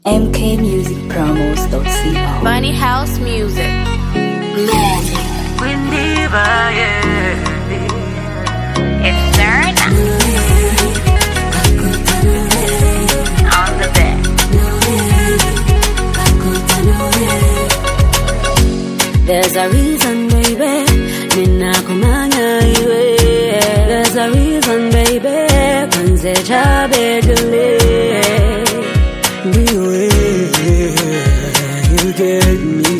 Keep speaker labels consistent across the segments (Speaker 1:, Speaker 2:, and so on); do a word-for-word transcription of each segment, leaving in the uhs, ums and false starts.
Speaker 1: M K Music Promos dot co.
Speaker 2: Bunny House Music. It's Serena on the bed.
Speaker 3: There's a reason, baby. Ninakumanya iwe. There's a reason, baby. Kanze chabe dule. Niwe, you get me.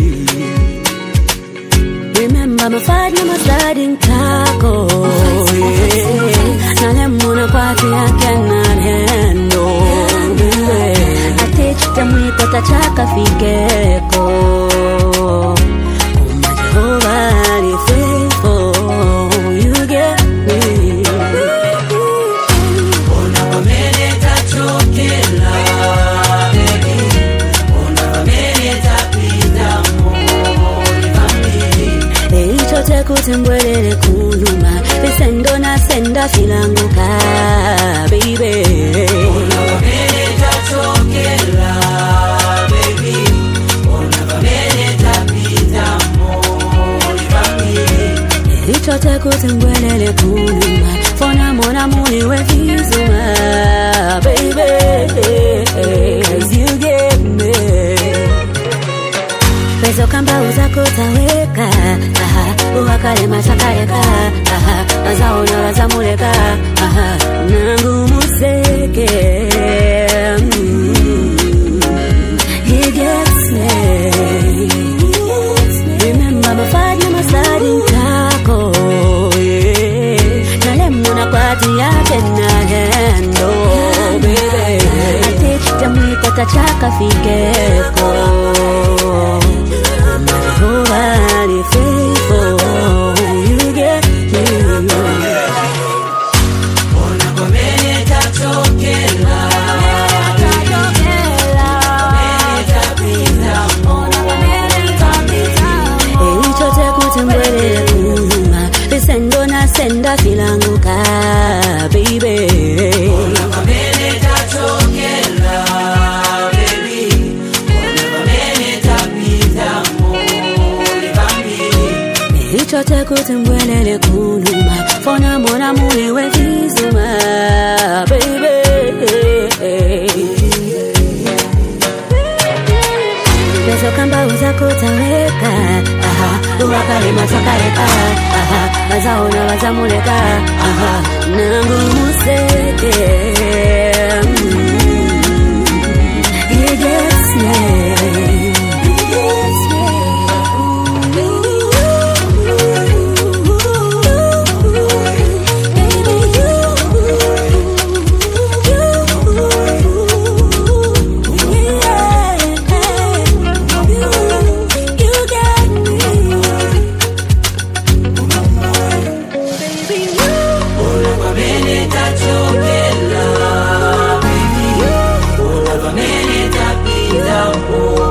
Speaker 3: Remember my fight, my sliding taco. Nalemuna kwati I cannot handle. I teach them we got a chaka figeko. Nobody faithful, you get me.
Speaker 4: Ona wameleta chokela, baby. Ona wameleta pita moli family.
Speaker 3: Hey, chote kutembwelele kuluma, visendo na senda filanguka, baby.
Speaker 4: Ona wameleta chokela, baby. Ona wameleta pita
Speaker 3: chote kutembwelele kuluma, fona mona muni we vizuma, baby, you get me. Pezo kamba uza kutaweka, aha, uwakale machakareka, aha, azaona wazamuleka, aha, nangu museke, mm, he gets me. Remember my fight, my sliding taco, yeah. Nalemuna kwati ya tena hendo, baby. I teach them we got a chaka figeko. Nobody faithful, you get me.
Speaker 4: Ona wameleta chokela,
Speaker 3: Sendo na senda filanguka, baby.
Speaker 4: Ona wameleta chokela, baby. Ona wameleta pita moli family.
Speaker 3: Chote kutembwelele kuluma, fona mona muli we vizuma, baby. Pezo kamba uza kutaweka, aha, uwakale machakareka, aha, wazaona wazamuleka, aha, nangu museke, mm, he gets me.
Speaker 4: Oh